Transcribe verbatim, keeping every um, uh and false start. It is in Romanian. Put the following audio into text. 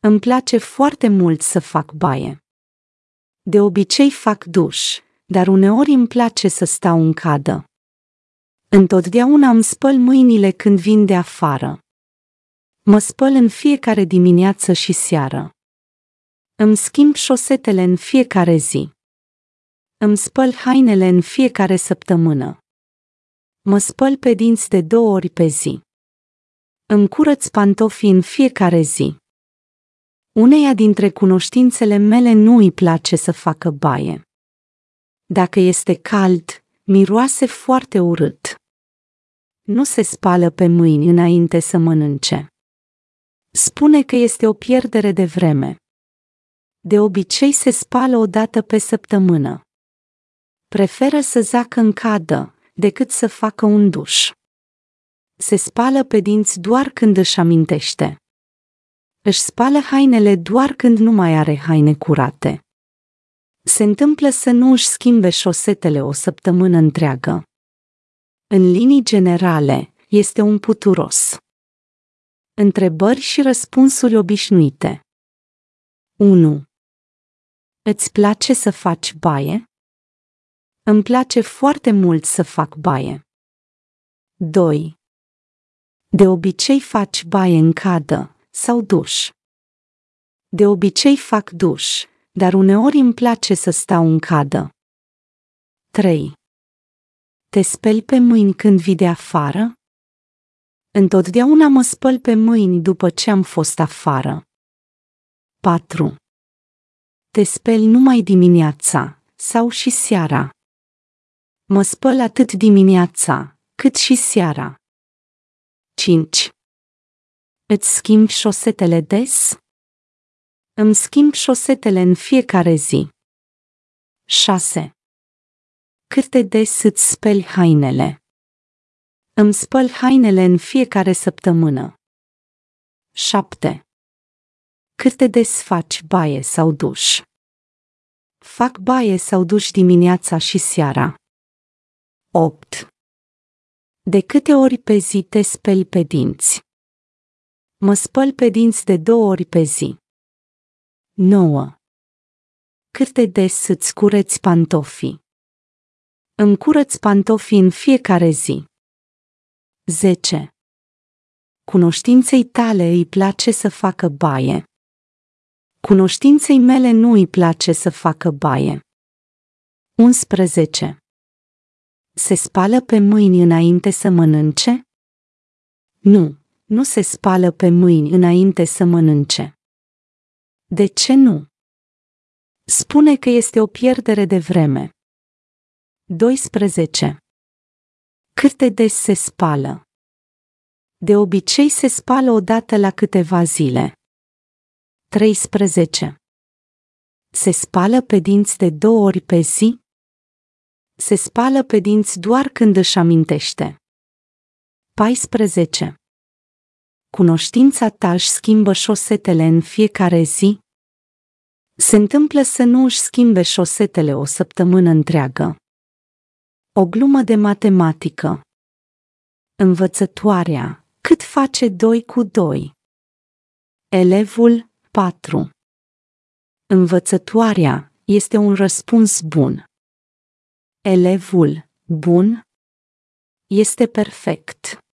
Îmi place foarte mult să fac baie. De obicei fac duș, dar uneori îmi place să stau în cadă. Întotdeauna îmi spăl mâinile când vin de afară. Mă spăl în fiecare dimineață și seară. Îmi schimb șosetele în fiecare zi. Îmi spăl hainele în fiecare săptămână. Mă spăl pe dinți de două ori pe zi. Îmi curăț pantofii în fiecare zi. Uneia dintre cunoștințele mele nu îi place să facă baie. Dacă este cald, miroase foarte urât. Nu se spală pe mâini înainte să mănânce. Spune că este o pierdere de vreme. De obicei se spală o dată pe săptămână. Preferă să zacă în cadă decât să facă un duș. Se spală pe dinți doar când își amintește. Își spală hainele doar când nu mai are haine curate. Se întâmplă să nu își schimbe șosetele o săptămână întreagă. În linii generale, este un puturos. Întrebări și răspunsuri obișnuite. unu. Îți place să faci baie? Îmi place foarte mult să fac baie. doi. De obicei faci baie în cadă sau duș? De obicei fac duș, dar uneori îmi place să stau în cadă. trei. Te speli pe mâini când vii de afară? Întotdeauna mă spăl pe mâini după ce am fost afară. patru. Te speli numai dimineața sau și seara? Mă spăl atât dimineața, cât și seara. cinci. Îți schimbi șosetele des? Îmi schimb șosetele în fiecare zi. șase. Cât de des îți speli hainele? Îmi spăl hainele în fiecare săptămână. șapte. Cât de des faci baie sau duș? Fac baie sau duș dimineața și seara. opt. De câte ori pe zi te speli pe dinți? Mă spăl pe dinți de două ori pe zi. nouă. Cât de des îți cureți pantofii? Îmi curăț pantofii în fiecare zi. zece. Cunoștinței tale îi place să facă baie. Cunoștinței mele nu îi place să facă baie. unsprezece. Se spală pe mâini înainte să mănânce? Nu, nu se spală pe mâini înainte să mănânce. De ce nu? Spune că este o pierdere de vreme. doisprezece. Cât de des se spală? De obicei se spală o dată la câteva zile. treisprezece. Se spală pe dinți de două ori pe zi? Se spală pe dinți doar când își amintește. paisprezece. Cunoștința ta își schimbă șosetele în fiecare zi? Se întâmplă să nu își schimbe șosetele o săptămână întreagă. O glumă de matematică. Învățătoarea, cât face doi cu doi? Elevul, patru. Învățătoarea, este un răspuns bun. Elevul, bun, este perfect.